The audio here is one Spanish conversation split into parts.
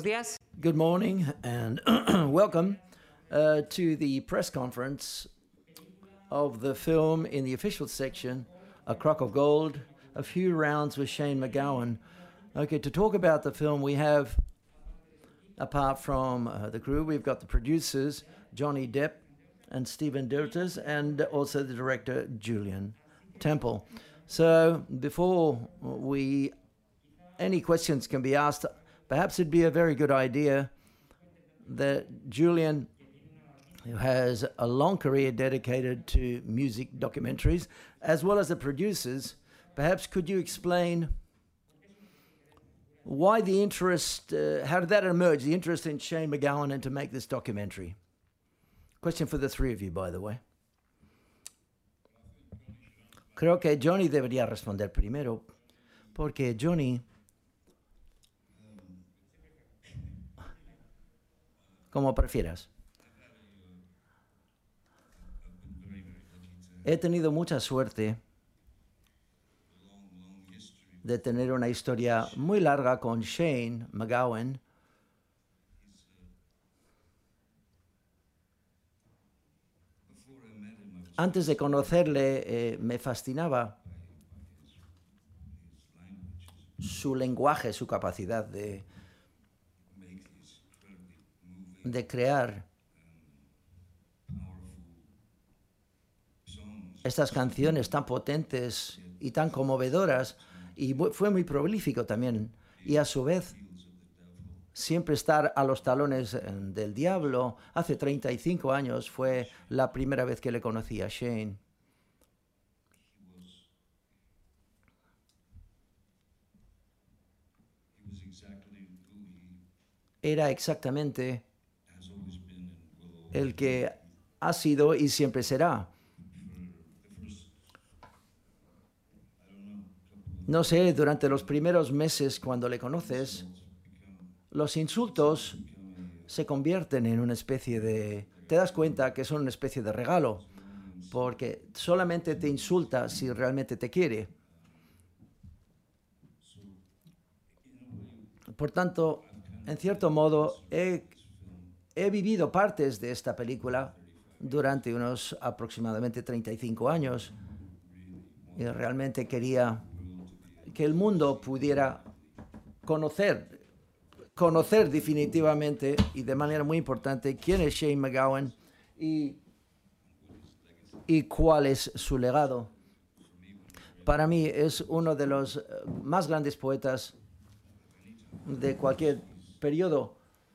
días. Good morning and welcome to the press conference of the film in the official section, A Crock of Gold, A Few Rounds with Shane MacGowan. Okay, to talk about the film, we have, apart from the crew, we've got the producers, Johnny Depp and Stephen Dirters, and also the director, Julian Temple. So before any questions can be asked, perhaps it'd be a very good idea that Julian, who has a long career dedicated to music documentaries, as well as the producers, perhaps could you explain why the interest, how did that emerge, the interest in Shane MacGowan and to make this documentary? Question for the three of you, by the way. Creo que Johnny debería responder primero, porque Johnny, como prefieras. He tenido mucha suerte de tener una historia muy larga con Shane MacGowan. Antes de conocerle, me fascinaba su lenguaje, su capacidad de crear estas canciones tan potentes y tan conmovedoras, y fue muy prolífico también, y a su vez siempre estar a los talones del diablo. Hace 35 años fue la primera vez que le conocí a Shane. Era exactamente el que ha sido y siempre será. No sé, durante los primeros meses cuando le conoces, los insultos se convierten en una especie de... Te das cuenta que son una especie de regalo, porque solamente te insulta si realmente te quiere. Por tanto, en cierto modo, he vivido partes de esta película durante unos aproximadamente 35 años y realmente quería que el mundo pudiera conocer definitivamente y de manera muy importante quién es Shane MacGowan y cuál es su legado. Para mí es uno de los más grandes poetas de cualquier periodo.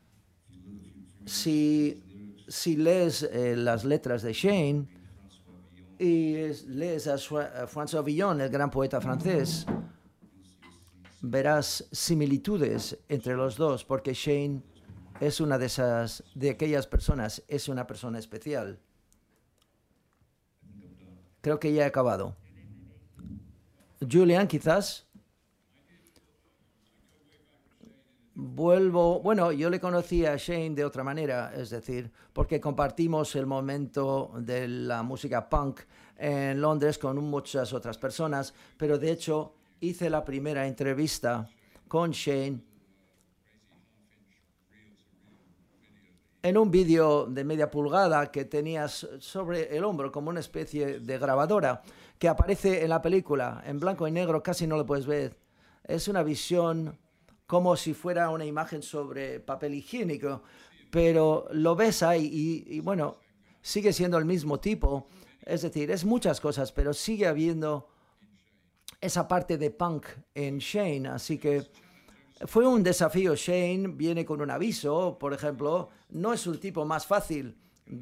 Si lees las letras de Shane y lees a François Villon, el gran poeta francés, verás similitudes entre los dos, porque Shane es una de aquellas personas, es una persona especial. Creo que ya he acabado. Julian, quizás. Bueno, yo le conocí a Shane de otra manera, es decir, porque compartimos el momento de la música punk en Londres con muchas otras personas, pero de hecho hice la primera entrevista con Shane en un vídeo de media pulgada que tenías sobre el hombro como una especie de grabadora que aparece en la película, en blanco y negro, casi no lo puedes ver. Es una visión como si fuera una imagen sobre papel higiénico, pero lo ves ahí y bueno, sigue siendo el mismo tipo. Es decir, es muchas cosas, pero sigue habiendo esa parte de punk en Shane, así que fue un desafío. Shane viene con un aviso, por ejemplo, no es un tipo más fácil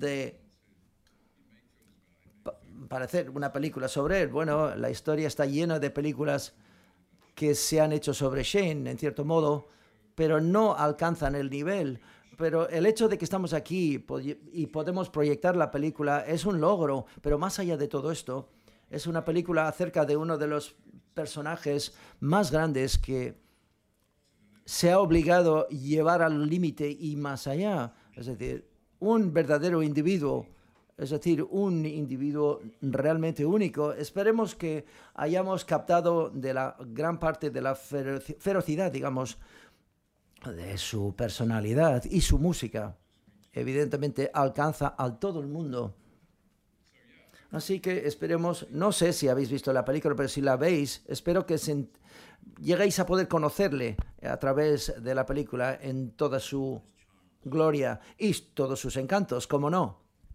para hacer una película sobre él. Bueno, la historia está llena de películas que se han hecho sobre Shane, en cierto modo, pero no alcanzan el nivel. Pero el hecho de que estamos aquí y podemos proyectar la película es un logro, pero más allá de todo esto, es una película acerca de uno de los personajes más grandes que se ha obligado a llevar al límite y más allá. Es decir, un verdadero individuo, es decir, un individuo realmente único. Esperemos que hayamos captado de la gran parte de la ferocidad, digamos, de su personalidad y su música. Evidentemente alcanza a todo el mundo. Así que esperemos, no sé si habéis visto la película, pero si la veis, espero que lleguéis a poder conocerle a través de la película en toda su gloria y todos sus encantos, ¿cómo no?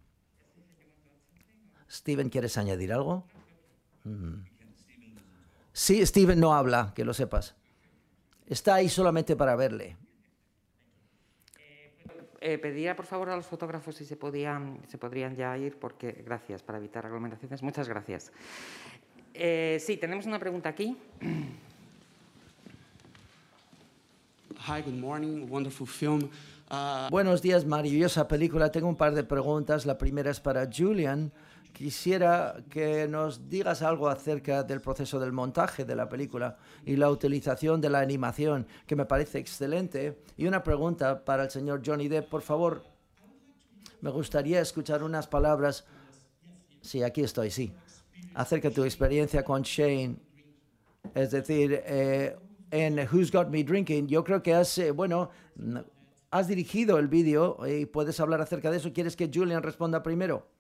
Steven, ¿quieres añadir algo? Sí, Steven no habla, que lo sepas. Está ahí solamente para verle. Pedía por favor a los fotógrafos si se podrían ya ir, porque gracias, para evitar aglomeraciones. Muchas gracias. Sí, tenemos una pregunta aquí. Hi, good morning. Wonderful film. Buenos días, maravillosa película. Tengo un par de preguntas. La primera es para Julian. Quisiera que nos digas algo acerca del proceso del montaje de la película y la utilización de la animación, que me parece excelente. Y una pregunta para el señor Johnny Depp. Por favor, me gustaría escuchar unas palabras. Sí, aquí estoy, sí. Acerca de tu experiencia con Shane. Es decir, en Who's Got Me Drinking, yo creo que has dirigido el vídeo y puedes hablar acerca de eso. ¿Quieres que Julian responda primero?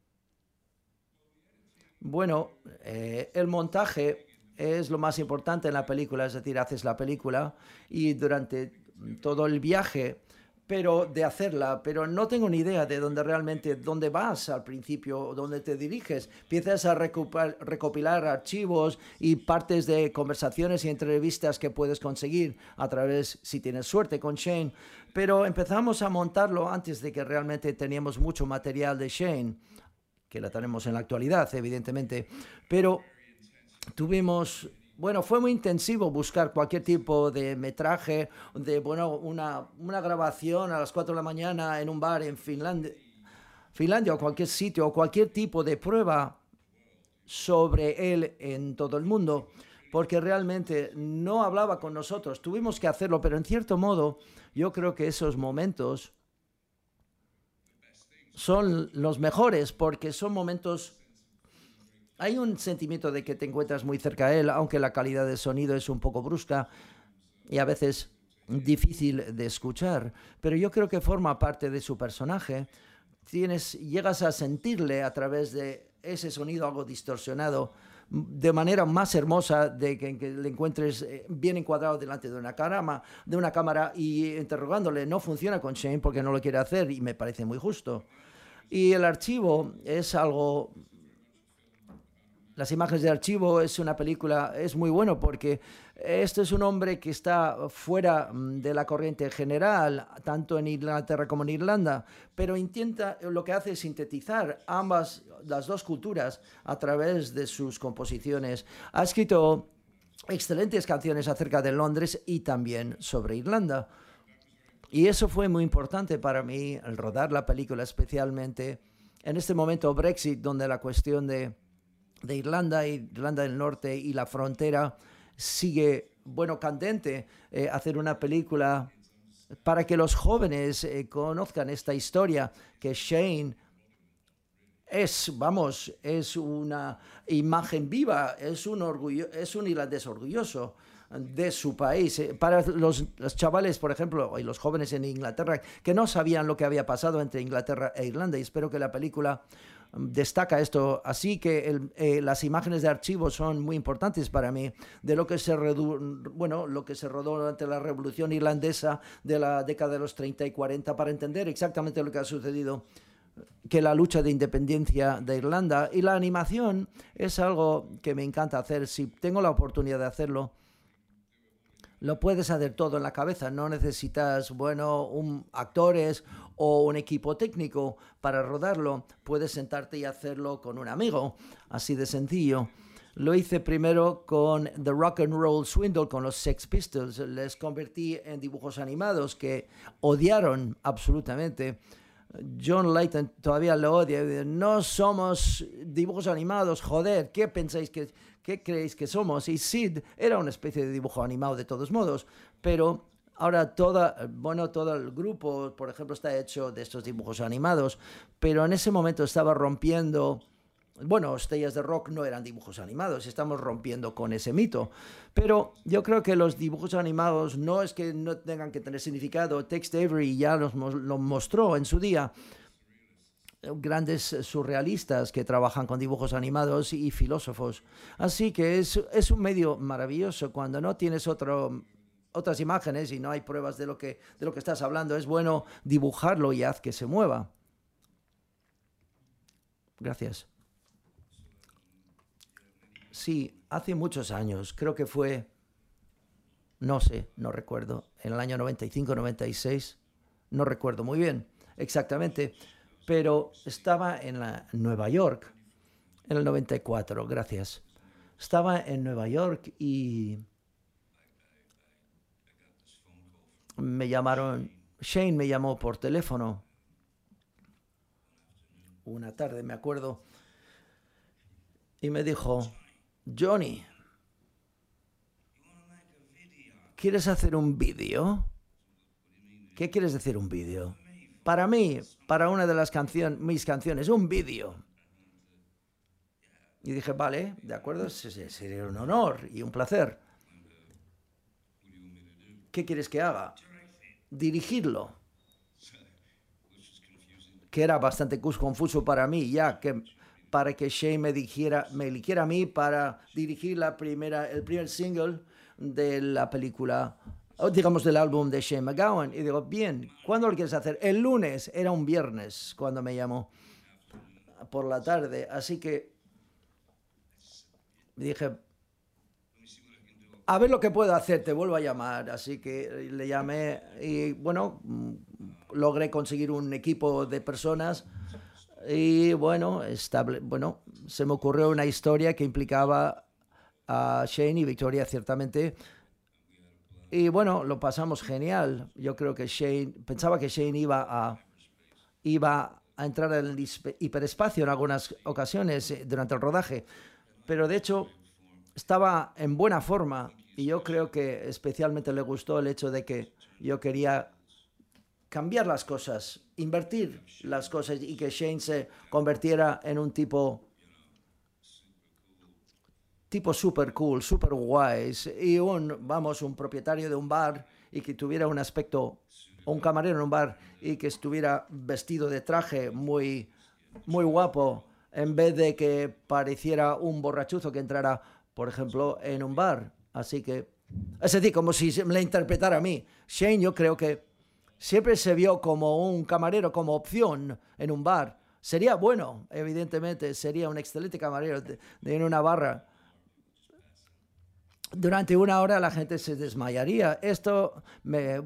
Bueno, el montaje es lo más importante en la película, es decir, haces la película y durante todo el viaje, pero no tengo ni idea de dónde vas al principio, dónde te diriges. Empiezas a recopilar archivos y partes de conversaciones y entrevistas que puedes conseguir a través, si tienes suerte, con Shane. Pero empezamos a montarlo antes de que realmente teníamos mucho material de Shane, que la tenemos en la actualidad, evidentemente, pero fue muy intensivo buscar cualquier tipo de metraje, una grabación a las 4 de la mañana en un bar en Finlandia o cualquier sitio, o cualquier tipo de prueba sobre él en todo el mundo, porque realmente no hablaba con nosotros. Tuvimos que hacerlo, pero en cierto modo yo creo que esos momentos son los mejores, porque son momentos... Hay un sentimiento de que te encuentras muy cerca de él, aunque la calidad de sonido es un poco brusca y a veces difícil de escuchar, pero yo creo que forma parte de su personaje. Llegas a sentirle a través de ese sonido algo distorsionado, de manera más hermosa, de que le encuentres bien encuadrado delante de una cámara y interrogándole. No funciona con Shane porque no lo quiere hacer y me parece muy justo. Y el archivo es algo... Las imágenes de archivo es una película, es muy bueno porque este es un hombre que está fuera de la corriente general, tanto en Inglaterra como en Irlanda, pero lo que hace es sintetizar las dos culturas a través de sus composiciones. Ha escrito excelentes canciones acerca de Londres y también sobre Irlanda. Y eso fue muy importante para mí, el rodar la película, especialmente en este momento Brexit, donde la cuestión de Irlanda del Norte y la frontera sigue, candente. Hacer una película para que los jóvenes conozcan esta historia, que Shane es una imagen viva, es un irlandés orgulloso de su país. Para los chavales, por ejemplo, y los jóvenes en Inglaterra, que no sabían lo que había pasado entre Inglaterra e Irlanda, y espero que la película destaca esto. Así que las imágenes de archivo son muy importantes para mí, de lo que se rodó durante la Revolución Irlandesa de la década de los 30 y 40, para entender exactamente lo que ha sucedido, que la lucha de independencia de Irlanda. Y la animación es algo que me encanta hacer. Si tengo la oportunidad de hacerlo, lo puedes hacer todo en la cabeza. No necesitas, actores o un equipo técnico para rodarlo. Puedes sentarte y hacerlo con un amigo, así de sencillo. Lo hice primero con The Rock and Roll Swindle, con los Sex Pistols. Les convertí en dibujos animados que odiaron absolutamente. John Layton todavía lo odia. No somos dibujos animados, joder, ¿qué creéis que somos? Y Sid era una especie de dibujo animado de todos modos, pero ahora todo el grupo, por ejemplo, está hecho de estos dibujos animados, pero en ese momento estaba rompiendo bueno, estrellas de rock no eran dibujos animados, estamos rompiendo con ese mito. Pero yo creo que los dibujos animados no es que no tengan que tener significado. Tex Avery ya lo mostró en su día. Grandes surrealistas que trabajan con dibujos animados y filósofos. Así que es un medio maravilloso cuando no tienes otras imágenes y no hay pruebas de lo que estás hablando. Es bueno dibujarlo y haz que se mueva. Gracias. Sí, hace muchos años, creo que fue, no sé, no recuerdo, en el año 95, 96, no recuerdo muy bien exactamente, pero estaba en Nueva York, en el 94, gracias. Estaba en Nueva York y me llamaron, Shane me llamó por teléfono una tarde, me acuerdo, y me dijo, Johnny, ¿quieres hacer un vídeo? ¿Qué quieres decir un vídeo? Para mí, para una de mis canciones, un vídeo. Y dije, vale, de acuerdo, sería un honor y un placer. ¿Qué quieres que haga? Dirigirlo. Que era bastante confuso para mí, ya que para que Shane me eligiera a mí para dirigir el primer single de la película, o digamos del álbum de Shane MacGowan. Y digo, bien, ¿cuándo lo quieres hacer? El lunes, era un viernes cuando me llamó por la tarde, así que dije, a ver lo que puedo hacer, te vuelvo a llamar. Así que le llamé y bueno, logré conseguir un equipo de personas. Y bueno, se me ocurrió una historia que implicaba a Shane y Victoria, ciertamente. Y bueno, lo pasamos genial. Yo creo que pensaba que Shane iba a entrar en el hiperespacio en algunas ocasiones durante el rodaje. Pero de hecho, estaba en buena forma y yo creo que especialmente le gustó el hecho de que yo quería cambiar las cosas, invertir las cosas y que Shane se convirtiera en un tipo super cool, super wise y un propietario de un bar y que tuviera un aspecto, o un camarero en un bar y que estuviera vestido de traje muy, muy guapo en vez de que pareciera un borrachuzo que entrara, por ejemplo, en un bar. Así que, es decir, como si me la interpretara a mí. Shane, yo creo que siempre se vio como un camarero, como opción en un bar. Sería bueno, evidentemente, sería un excelente camarero en una barra. Durante una hora la gente se desmayaría. Esto, me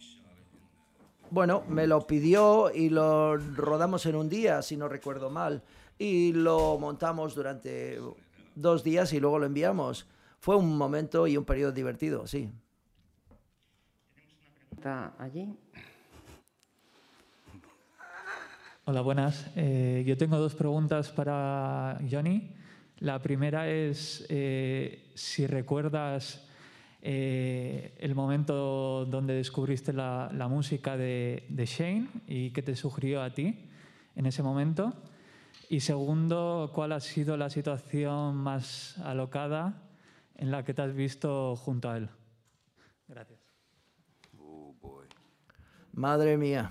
lo pidió y lo rodamos en un día, si no recuerdo mal. Y lo montamos durante 2 días y luego lo enviamos. Fue un momento y un periodo divertido, sí. ¿Está allí? Hola, buenas. Yo tengo 2 preguntas para Johnny. La primera es si recuerdas el momento donde descubriste la música de Shane y qué te sugirió a ti en ese momento. Y segundo, ¿cuál ha sido la situación más alocada en la que te has visto junto a él? Gracias. Oh, boy. Madre mía.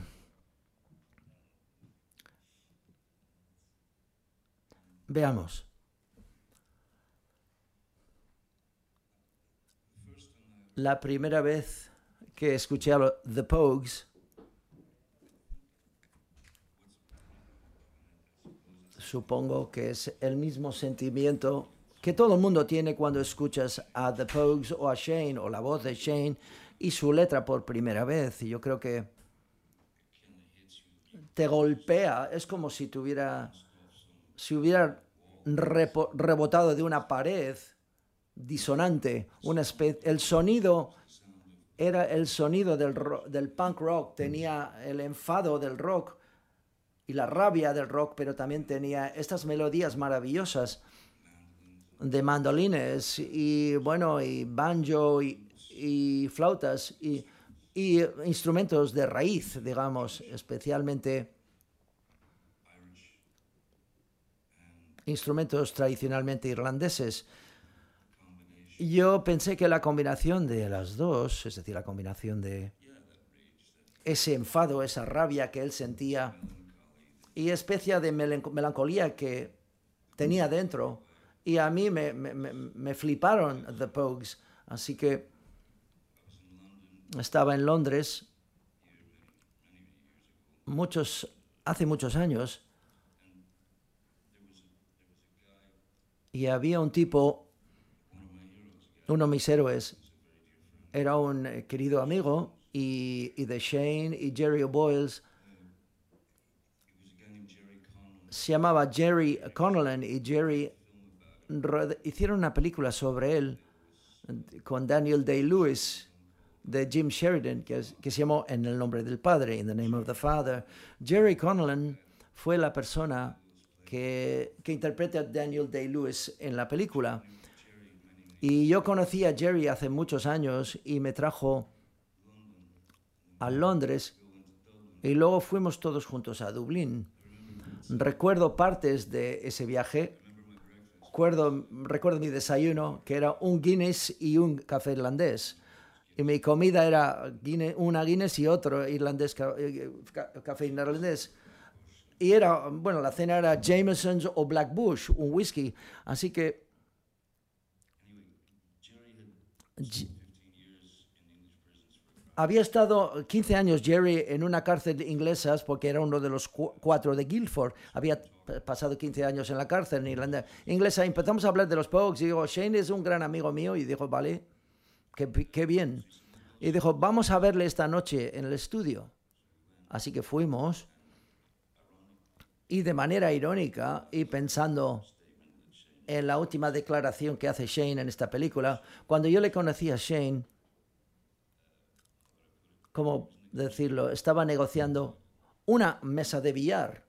Veamos. La primera vez que escuché a The Pogues, supongo que es el mismo sentimiento que todo el mundo tiene cuando escuchas a The Pogues o a Shane o la voz de Shane y su letra por primera vez. Y yo creo que te golpea, es como si hubiera rebotado de una pared disonante, el sonido era el sonido del punk rock, tenía el enfado del rock y la rabia del rock, pero también tenía estas melodías maravillosas de mandolines y banjo y flautas y instrumentos de raíz, digamos, especialmente instrumentos tradicionalmente irlandeses. Yo pensé que la combinación de las dos, es decir, la combinación de ese enfado, esa rabia que él sentía y especie de melancolía que tenía dentro, y a mí me fliparon The Pogues, así que estaba en Londres hace muchos años, y había un tipo, uno de mis héroes, era un querido amigo, y de Shane y Jerry O'Boyles, se llamaba Jerry Connellan, y Jerry hicieron una película sobre él con Daniel Day-Lewis de Jim Sheridan, que se llamó En el nombre del Padre, In the Name of the Father. Jerry Connellan fue la persona que interpreta a Daniel Day-Lewis en la película. Y yo conocí a Jerry hace muchos años y me trajo a Londres, y luego fuimos todos juntos a Dublín. Recuerdo partes de ese viaje. Recuerdo mi desayuno, que era un Guinness y un café irlandés. Y mi comida era una Guinness y otro irlandés, café irlandés. Y la cena era Jameson's o Black Bush, un whisky. Así que había estado 15 años Jerry en una cárcel inglesa, porque era uno de los 4 de Guildford. Había pasado 15 años en la cárcel en Irlanda inglesa. Empezamos a hablar de los Pogues y digo, Shane es un gran amigo mío. Y dijo, vale, qué bien. Y dijo, vamos a verle esta noche en el estudio. Así que fuimos. Y de manera irónica, y pensando en la última declaración que hace Shane en esta película, cuando yo le conocí a Shane, ¿cómo decirlo? Estaba negociando una mesa de billar.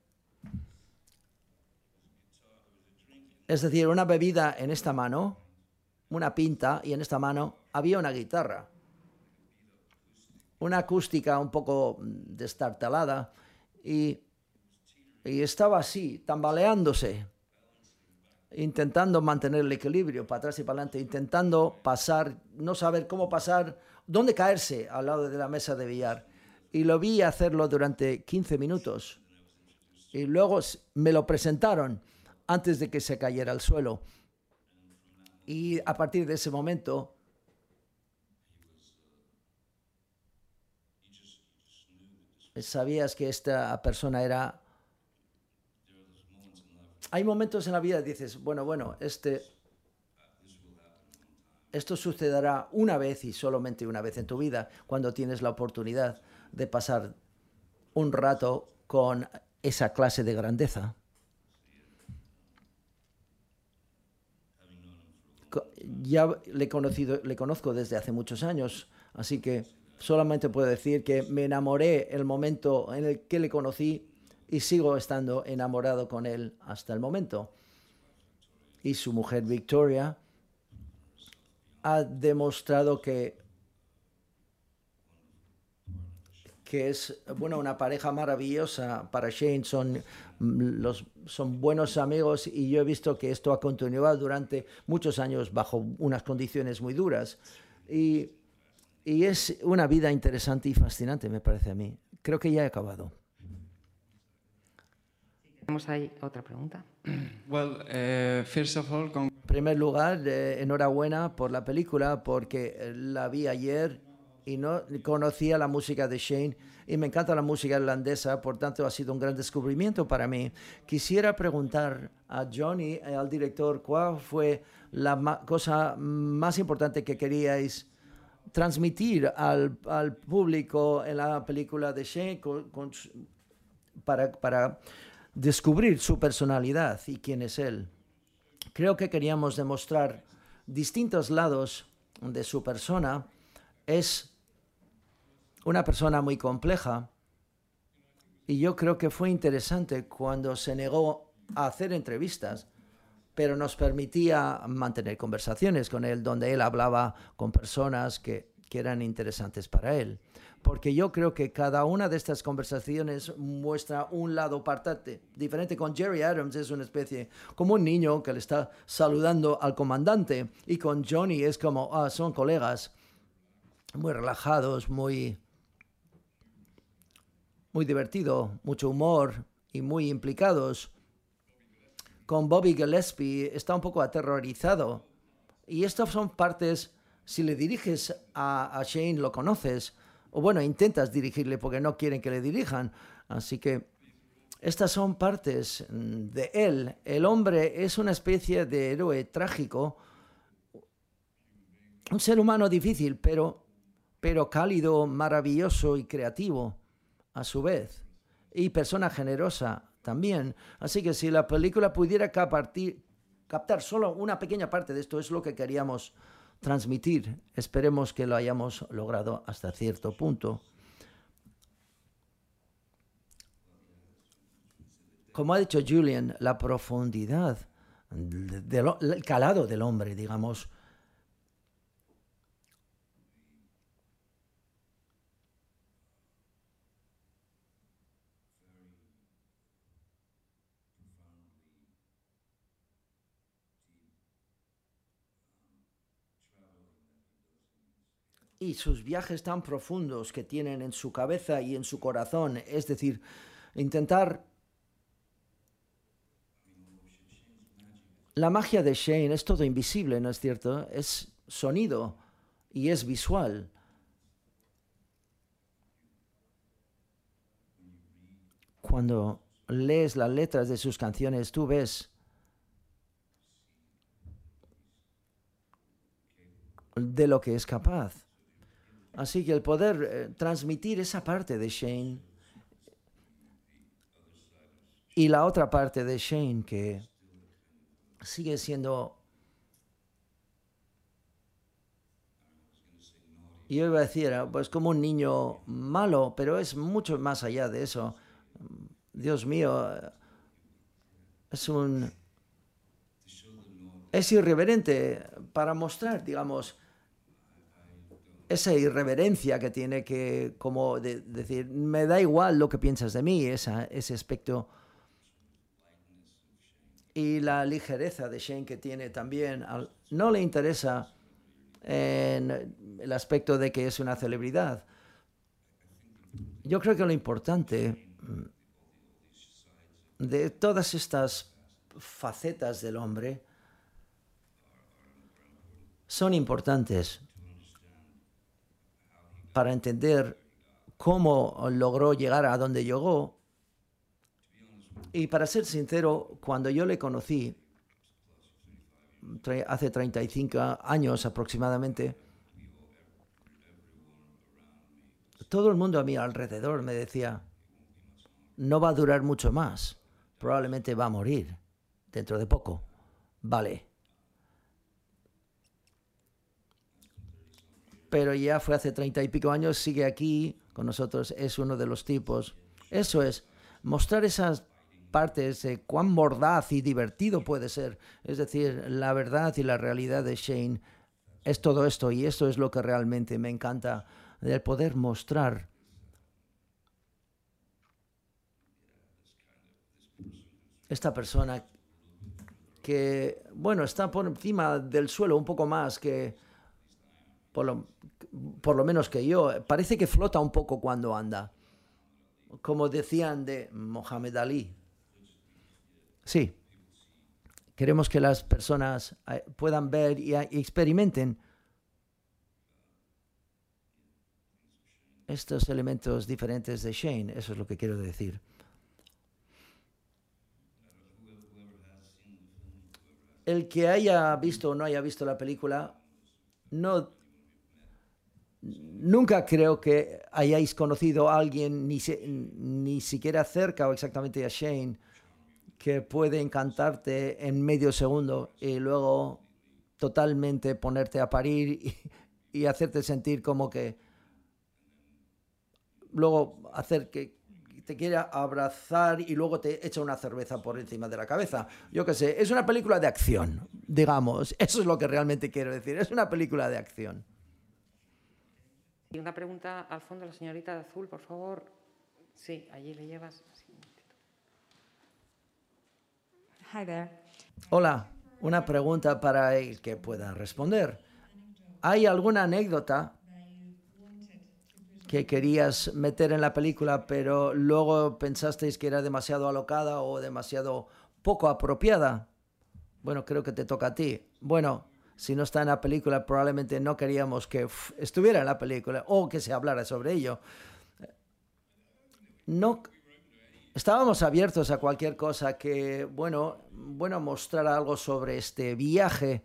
Es decir, una bebida en esta mano, una pinta, y en esta mano había una guitarra. Una acústica un poco destartalada, y estaba así, tambaleándose, intentando mantener el equilibrio para atrás y para adelante, intentando pasar, no saber cómo pasar, dónde caerse al lado de la mesa de billar. Y lo vi hacerlo durante 15 minutos. Y luego me lo presentaron antes de que se cayera al suelo. Y a partir de ese momento, sabías que esta persona era... Hay momentos en la vida que dices, bueno, esto sucederá una vez y solamente una vez en tu vida, cuando tienes la oportunidad de pasar un rato con esa clase de grandeza. Ya le conozco desde hace muchos años, así que solamente puedo decir que me enamoré el momento en el que le conocí, y sigo estando enamorado con él hasta el momento. Y su mujer Victoria ha demostrado que es una pareja maravillosa para Shane. Son buenos amigos, y yo he visto que esto ha continuado durante muchos años bajo unas condiciones muy duras. Y es una vida interesante y fascinante, me parece a mí. Creo que ya he acabado. Tenemos ahí otra pregunta. Well, first of all, En primer lugar, enhorabuena por la película, porque la vi ayer y no conocía la música de Shane, y me encanta la música irlandesa, por tanto ha sido un gran descubrimiento para mí. Quisiera preguntar a Johnny, al director, ¿cuál fue la cosa más importante que queríais transmitir al público en la película de Shane para descubrir su personalidad y quién es él? Creo que queríamos demostrar distintos lados de su persona. Es una persona muy compleja, y yo creo que fue interesante cuando se negó a hacer entrevistas, pero nos permitía mantener conversaciones con él, donde él hablaba con personas que eran interesantes para él. porque yo creo que cada una de estas conversaciones muestra un lado diferente. Con Jerry Adams es una especie como un niño que le está saludando al comandante, y con Johnny es como, son colegas muy relajados, muy divertido, mucho humor y muy implicados. Con Bobby Gillespie está un poco aterrorizado. Y estas son partes, si le diriges a Shane, lo conoces, o bueno, intentas dirigirle porque no quieren que le dirijan. Así que estas son partes de él. El hombre es una especie de héroe trágico, un ser humano difícil, pero cálido, maravilloso y creativo a su vez. Y persona generosa también. Así que si la película pudiera captar solo una pequeña parte de esto, es lo que queríamos transmitir. Esperemos que lo hayamos logrado hasta cierto punto. Como ha dicho Julian, la profundidad, el calado del hombre, digamos, y sus viajes tan profundos que tienen en su cabeza y en su corazón, es decir, intentar... La magia de Shane es todo invisible, ¿no es cierto? Es sonido y es visual. Cuando lees las letras de sus canciones, tú ves de lo que es capaz. Así que el poder transmitir esa parte de Shane y la otra parte de Shane que sigue siendo, yo iba a decir, pues como un niño malo, pero es mucho más allá de eso. Dios mío, es irreverente para mostrar, digamos, esa irreverencia que tiene, que como decir, me da igual lo que piensas de mí, ese aspecto. Y la ligereza de Shane que tiene también, no le interesa en el aspecto de que es una celebridad. Yo creo que lo importante de todas estas facetas del hombre son importantes para entender cómo logró llegar a donde llegó. Y para ser sincero, cuando yo le conocí, hace 35 años aproximadamente, todo el mundo a mi alrededor me decía, no va a durar mucho más, probablemente va a morir dentro de poco. Vale. Pero ya fue hace 30 y pico años, sigue aquí con nosotros, es uno de los tipos. Eso es, mostrar esas partes de cuán mordaz y divertido puede ser. Es decir, la verdad y la realidad de Shane es todo esto, y esto es lo que realmente me encanta, del poder mostrar esta persona que, bueno, está por encima del suelo un poco más que, por lo menos que yo. Parece que flota un poco cuando anda, como decían de Mohamed Ali. Sí, queremos que las personas puedan ver y experimenten estos elementos diferentes de Shane. Eso es lo que quiero decir. El que haya visto o no haya visto la película, nunca creo que hayáis conocido a alguien, ni siquiera cerca o exactamente a Shane, que puede encantarte en medio segundo y luego totalmente ponerte a parir y hacerte sentir como que luego hacer que te quiera abrazar y luego te echa una cerveza por encima de la cabeza. Yo qué sé, es una película de acción, digamos. Eso es lo que realmente quiero decir. Es una película de acción. Y una pregunta al fondo, la señorita de azul, por favor. Sí, allí le llevas. Hi there. Hola, una pregunta para el que pueda responder. ¿Hay alguna anécdota que querías meter en la película, pero luego pensasteis que era demasiado alocada o demasiado poco apropiada? Bueno, creo que te toca a ti. Bueno, si no está en la película, probablemente no queríamos que estuviera en la película o que se hablara sobre ello. No, estábamos abiertos a cualquier cosa que, bueno, mostrara algo sobre este viaje.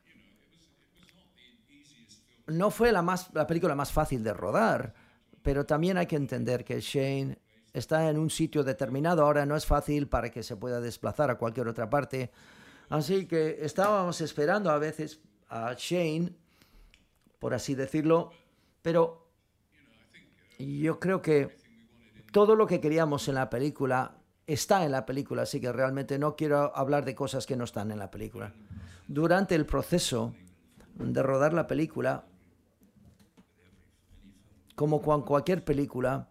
No fue la película más fácil de rodar, pero también hay que entender que Shane está en un sitio determinado. Ahora no es fácil para que se pueda desplazar a cualquier otra parte. Así que estábamos esperando a veces a Shane, por así decirlo, pero yo creo que todo lo que queríamos en la película está en la película, así que realmente no quiero hablar de cosas que no están en la película. Durante el proceso de rodar la película, como con cualquier película,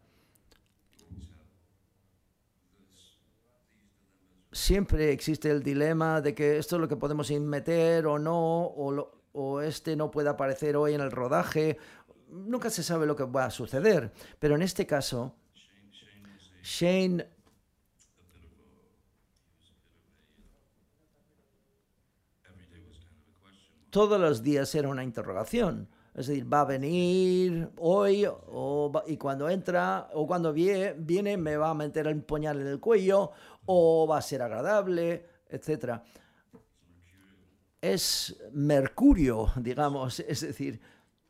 siempre existe el dilema de que esto es lo que podemos meter o no, o este no puede aparecer hoy en el rodaje. Nunca se sabe lo que va a suceder, pero en este caso, Shane todos los días era una interrogación. Es decir, va a venir hoy y cuando entra o cuando viene me va a meter el puñal en el cuello o va a ser agradable, etc. Es Mercurio, digamos, es decir.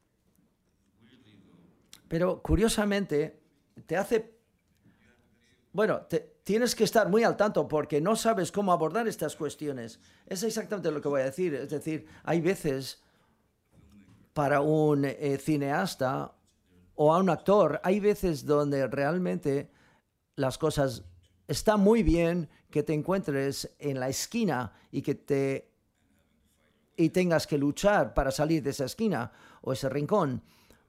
Pero curiosamente te hace... Bueno, tienes que estar muy al tanto porque no sabes cómo abordar estas cuestiones. Es exactamente lo que voy a decir. Es decir, hay veces para un cineasta o a un actor, hay veces donde realmente las cosas están muy bien que te encuentres en la esquina y tengas que luchar para salir de esa esquina o ese rincón.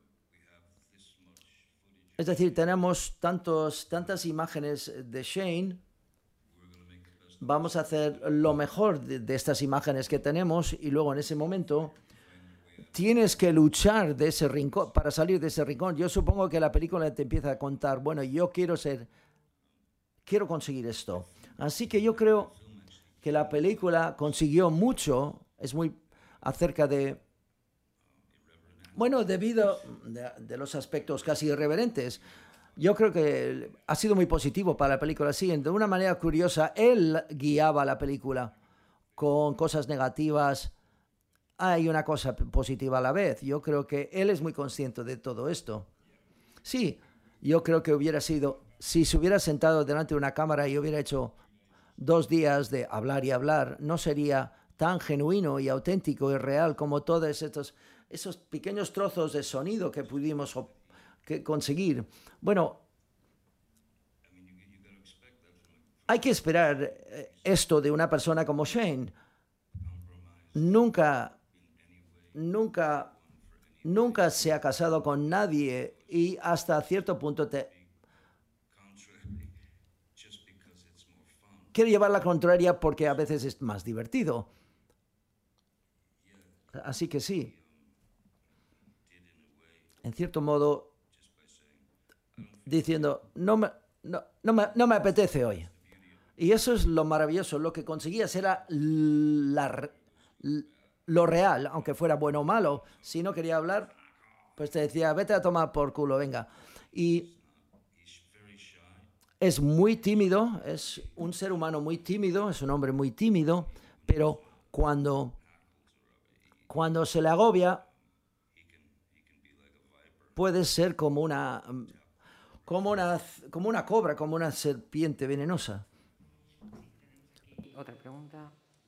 Es decir, tenemos tantas imágenes de Shane. Vamos a hacer lo mejor de estas imágenes que tenemos y luego en ese momento tienes que luchar de ese rincón para salir de ese rincón. Yo supongo que la película te empieza a contar, bueno, yo quiero conseguir esto. Así que yo creo que la película consiguió mucho, es muy acerca de, bueno, debido de los aspectos casi irreverentes. Yo creo que ha sido muy positivo para la película. Sí, de una manera curiosa, él guiaba la película con cosas negativas. Hay una cosa positiva a la vez. Yo creo que él es muy consciente de todo esto. Sí, yo creo que hubiera sido, si se hubiera sentado delante de una cámara y hubiera hecho 2 días de hablar y hablar, no sería tan genuino y auténtico y real como todos esos pequeños trozos de sonido que pudimos conseguir. Bueno, hay que esperar esto de una persona como Shane. Nunca se ha casado con nadie y hasta cierto punto quiere llevar la contraria porque a veces es más divertido. Así que sí. En cierto modo, diciendo, no me apetece hoy. Y eso es lo maravilloso. Lo que conseguías era lo real, aunque fuera bueno o malo. Si no quería hablar, pues te decía, vete a tomar por culo, venga. Y es muy tímido, es un ser humano muy tímido, es un hombre muy tímido, pero cuando se le agobia, puede ser como una cobra, como una serpiente venenosa. Otra pregunta.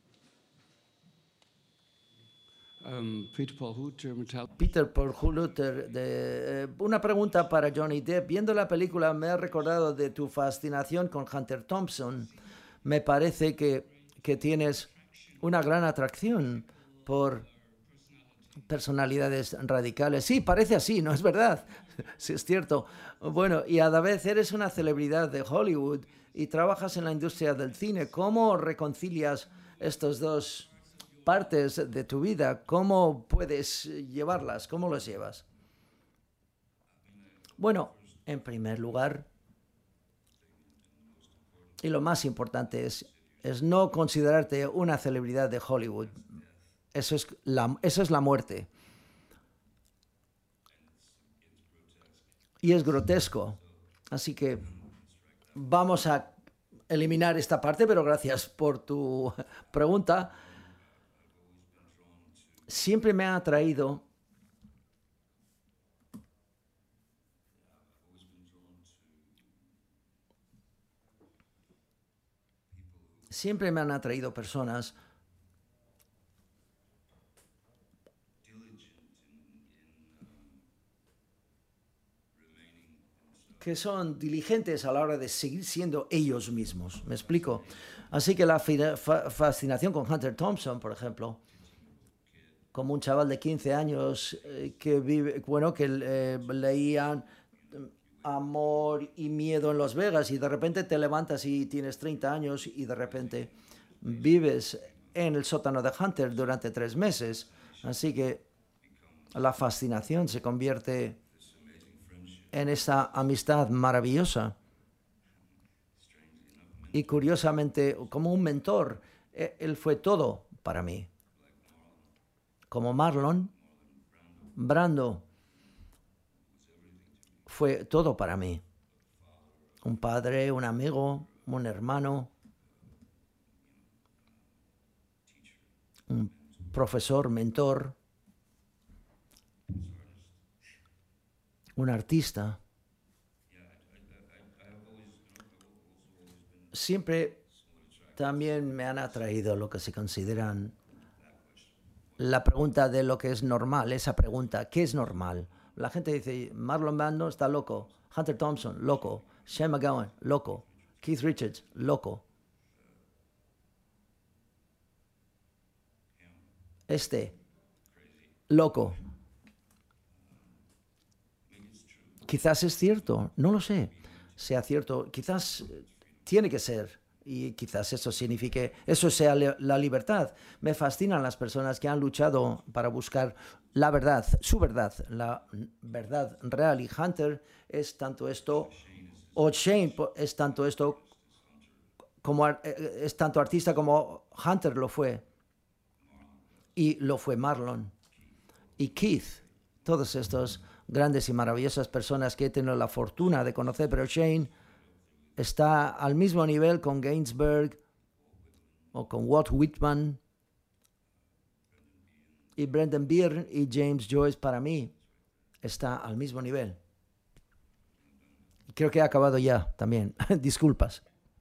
Peter Paul Luther, una pregunta para Johnny Depp. Viendo la película me he recordado de tu fascinación con Hunter Thompson. Me parece que tienes una gran atracción por personalidades radicales. Sí, parece así, ¿no es verdad? Sí, es cierto. Bueno, y a la vez eres una celebridad de Hollywood y trabajas en la industria del cine. ¿Cómo reconcilias estas dos partes de tu vida? ¿Cómo puedes llevarlas? ¿Cómo las llevas? Bueno, en primer lugar, y lo más importante es no considerarte una celebridad de Hollywood. Eso es la muerte. Y es grotesco. Así que vamos a eliminar esta parte, pero gracias por tu pregunta. Siempre me ha atraído personas que son diligentes a la hora de seguir siendo ellos mismos. ¿Me explico? Así que la fascinación con Hunter Thompson, por ejemplo, como un chaval de 15 años que leían Amor y Miedo en Las Vegas y de repente te levantas y tienes 30 años y de repente vives en el sótano de Hunter durante 3 meses. Así que la fascinación se convierte en esa amistad maravillosa. Y curiosamente, como un mentor, él fue todo para mí. Como Marlon Brando fue todo para mí. Un padre, un amigo, un hermano, un profesor, mentor, un artista. Siempre también me han atraído lo que se consideran la pregunta de lo que es normal, esa pregunta, ¿qué es normal? La gente dice, Marlon Brando está loco, Hunter Thompson, loco, Shane McGowan, loco, Keith Richards, loco. Loco. Quizás es cierto, no lo sé, sea cierto, quizás tiene que ser. Y quizás eso signifique, eso sea la libertad. Me fascinan las personas que han luchado para buscar la verdad, su verdad, la verdad real. Y Hunter es tanto esto, o Shane es tanto esto, como es tanto artista como Hunter lo fue. Y lo fue Marlon. Y Keith, todos estos grandes y maravillosas personas que he tenido la fortuna de conocer, pero Shane está al mismo nivel con Gainsbourg o con Walt Whitman y Brendan Byrne y James Joyce. Para mí está al mismo nivel. Creo que he acabado ya también. Disculpas.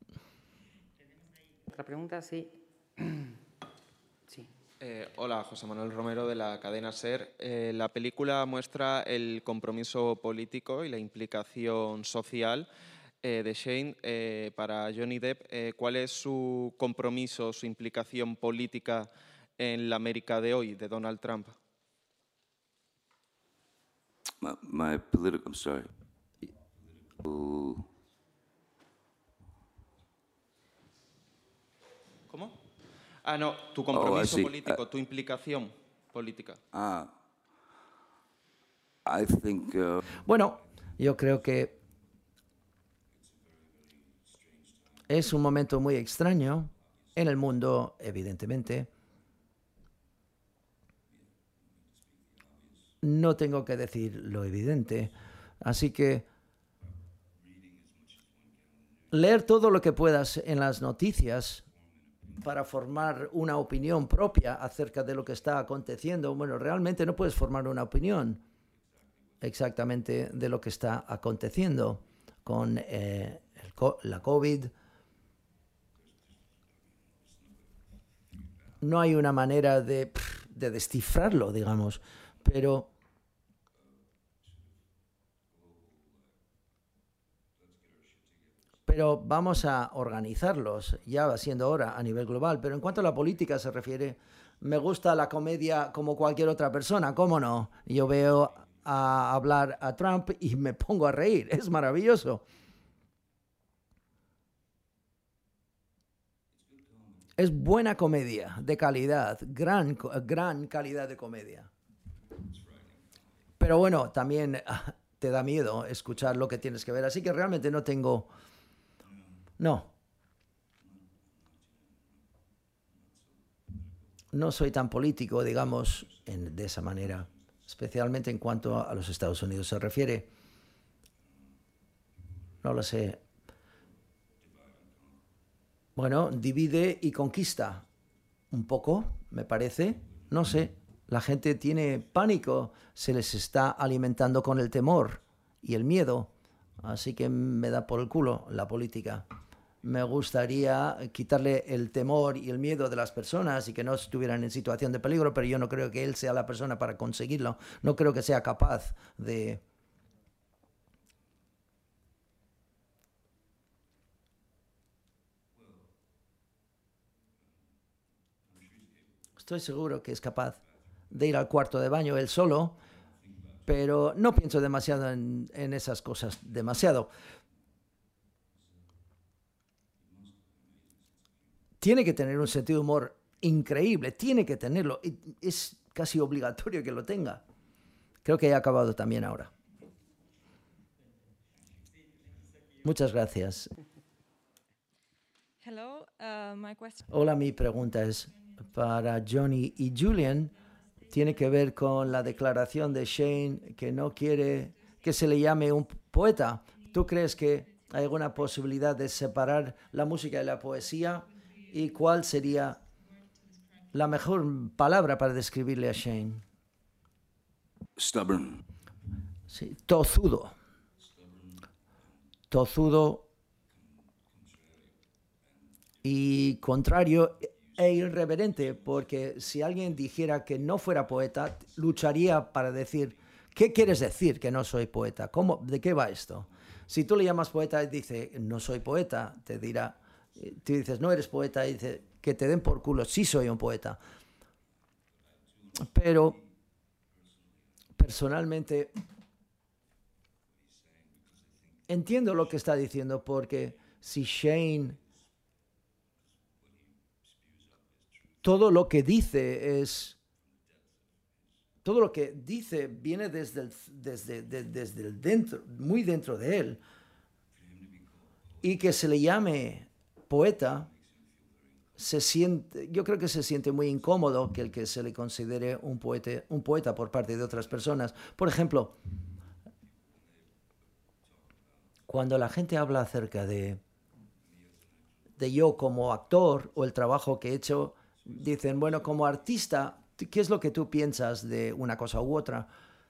Otra pregunta, sí. Sí. Hola, José Manuel Romero de la cadena SER. La película muestra el compromiso político y la implicación social de Shane. Para Johnny Depp, ¿cuál es su compromiso, su implicación política en la América de hoy, de Donald Trump? I'm sorry. ¿Cómo? Ah, no, tu compromiso político, tu implicación política. I think, Bueno, yo creo que es un momento muy extraño en el mundo, evidentemente. No tengo que decir lo evidente. Así que leer todo lo que puedas en las noticias para formar una opinión propia acerca de lo que está aconteciendo. Bueno, realmente no puedes formar una opinión exactamente de lo que está aconteciendo con la COVID. No hay una manera de descifrarlo, digamos, pero pero vamos a organizarlos, ya va siendo hora a nivel global. Pero en cuanto a la política se refiere, me gusta la comedia como cualquier otra persona, ¿cómo no? Yo veo a hablar a Trump y me pongo a reír, es maravilloso. Es buena comedia, de calidad, gran calidad de comedia. Pero bueno, también te da miedo escuchar lo que tienes que ver, así que realmente no tengo... No soy tan político, digamos, de esa manera, especialmente en cuanto a los Estados Unidos se refiere. No lo sé. Bueno, divide y conquista un poco, me parece. No sé, la gente tiene pánico, se les está alimentando con el temor y el miedo. Así que me da por el culo la política. Me gustaría quitarle el temor y el miedo de las personas y que no estuvieran en situación de peligro, pero yo no creo que él sea la persona para conseguirlo. No creo que sea capaz de... Estoy seguro que es capaz de ir al cuarto de baño él solo, pero no pienso demasiado en esas cosas, demasiado. Tiene que tener un sentido de humor increíble, tiene que tenerlo. Es casi obligatorio que lo tenga. Creo que he acabado también ahora. Muchas gracias. Hello, my question. Hola, mi pregunta es para Johnny y Julian. Tiene que ver con la declaración de Shane que no quiere que se le llame un poeta. ¿Tú crees que hay alguna posibilidad de separar la música de la poesía? ¿Y cuál sería la mejor palabra para describirle a Shane? Stubborn. Sí, tozudo. Tozudo y contrario e irreverente, porque si alguien dijera que no fuera poeta, lucharía para decir, ¿qué quieres decir que no soy poeta? ¿De qué va esto? Si tú le llamas poeta y dice, no soy poeta, te dirá... Tú dices, no eres poeta, y dice, que te den por culo, sí soy un poeta. Pero, personalmente, entiendo lo que está diciendo, porque si Shane, todo lo que dice viene desde el dentro, muy dentro de él, y que se le llame poeta, yo creo que se siente muy incómodo que el que se le considere un poeta por parte de otras personas. Por ejemplo, cuando la gente habla acerca de yo como actor o el trabajo que he hecho, dicen, bueno, como artista, ¿qué es lo que tú piensas de una cosa u otra?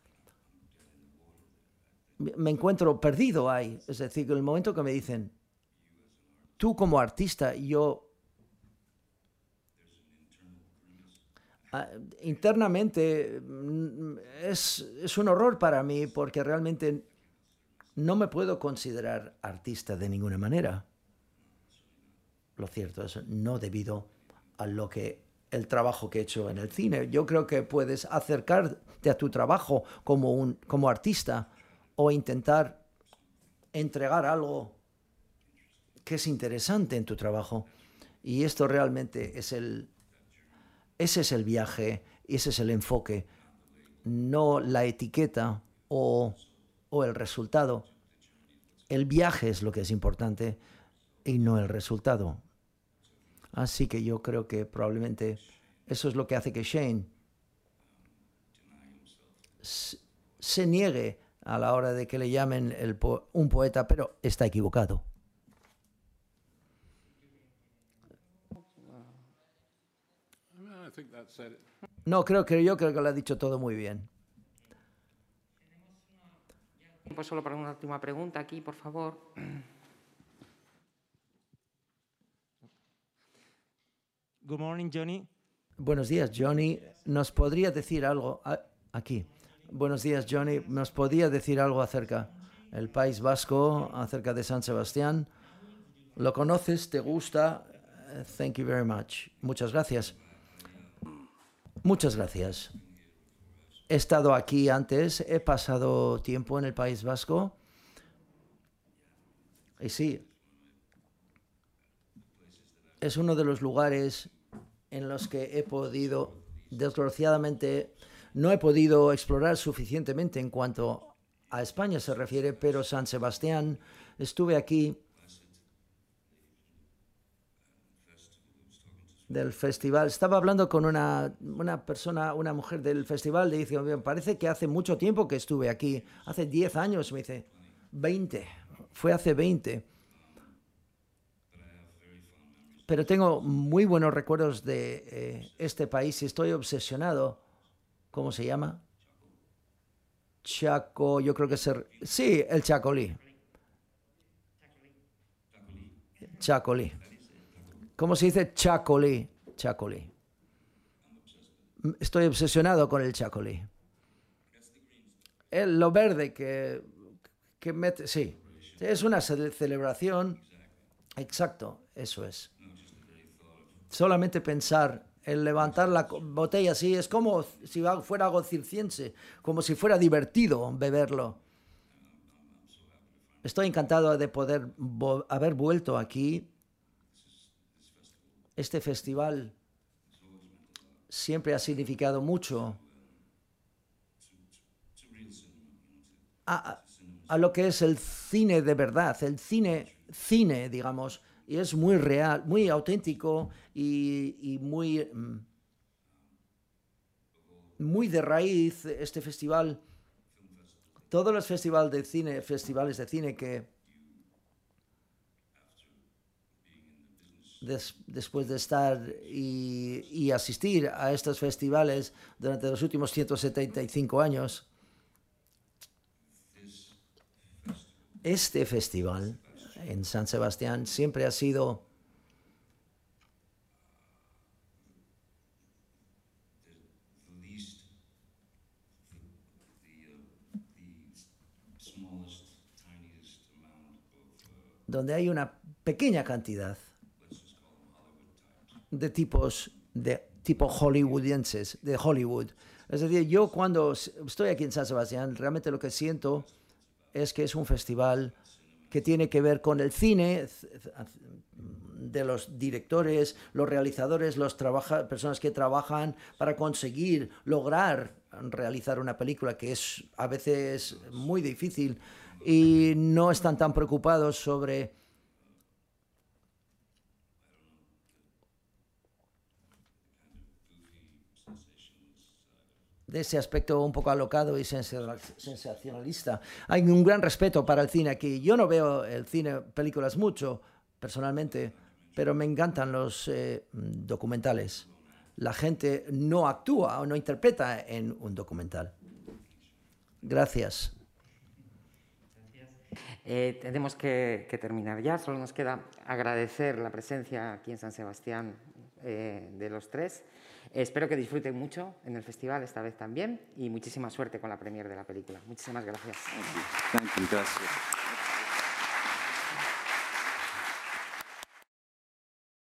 Me encuentro perdido ahí. Es decir, en el momento que me dicen, tú como artista, internamente es un horror para mí porque realmente no me puedo considerar artista de ninguna manera. Lo cierto es, no debido a el trabajo que he hecho en el cine. Yo creo que puedes acercarte a tu trabajo como artista o intentar entregar algo que es interesante en tu trabajo. Y esto realmente ese es el viaje, ese es el enfoque, no la etiqueta o el resultado. El viaje es lo que es importante y no el resultado. Así que yo creo que probablemente eso es lo que hace que Shane se niegue a la hora de que le llamen un poeta, pero está equivocado. No, yo creo que lo ha dicho todo muy bien. Pues solo para una última pregunta aquí, por favor. Good morning, Johnny. Buenos días, Johnny. ¿Nos podría decir algo aquí? Buenos días, Johnny. ¿Nos podría decir algo acerca del País Vasco, acerca de San Sebastián? Lo conoces, te gusta. Thank you very much. Muchas gracias. Muchas gracias. He estado aquí antes, he pasado tiempo en el País Vasco. Y sí, es uno de los lugares en los que he podido, desgraciadamente, no he podido explorar suficientemente en cuanto a España se refiere, pero San Sebastián, estuve aquí del festival. Estaba hablando con una persona, una mujer del festival, le dice, me parece que hace mucho tiempo que estuve aquí, hace 10 años, me dice, 20, fue hace 20. Pero tengo muy buenos recuerdos de este país y estoy obsesionado. ¿Cómo se llama? Chaco, yo creo que es... Sí, el Chacolí. Chacolí. ¿Cómo se dice Chacolí? Chacolí. Estoy obsesionado con el Chacolí. Lo verde que mete... Sí, es una celebración. Exacto, eso es. Solamente pensar en levantar la botella así es como si fuera algo circense, como si fuera divertido beberlo. Estoy encantado de poder haber vuelto aquí. Este festival siempre ha significado mucho a lo que es el cine de verdad, el cine, digamos, y es muy real, muy auténtico y muy de raíz este festival. Todos los festivales de cine que después de estar y asistir a estos festivales durante los últimos 175 años, este festival en San Sebastián siempre ha sido donde hay una pequeña cantidad de tipo hollywoodienses, de Hollywood. Es decir, yo cuando estoy aquí en San Sebastián, realmente lo que siento es que es un festival que tiene que ver con el cine de los directores, los realizadores, personas que trabajan para conseguir lograr realizar una película que es a veces muy difícil y no están tan preocupados sobre de ese aspecto un poco alocado y sensacionalista. Hay un gran respeto para el cine aquí. Yo no veo el cine, películas mucho, personalmente, pero me encantan los documentales. La gente no actúa o no interpreta en un documental. Gracias. Tenemos que terminar ya. Solo nos queda agradecer la presencia aquí en San Sebastián de los tres. Espero que disfruten mucho en el festival esta vez también y muchísima suerte con la premier de la película. Muchísimas gracias. Thank you. Gracias.